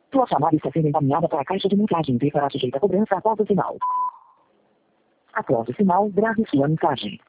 Tua chamada está sendo encaminhada para a caixa de mensagem e será sujeita a cobrança após o sinal. Após o sinal, grave sua mensagem.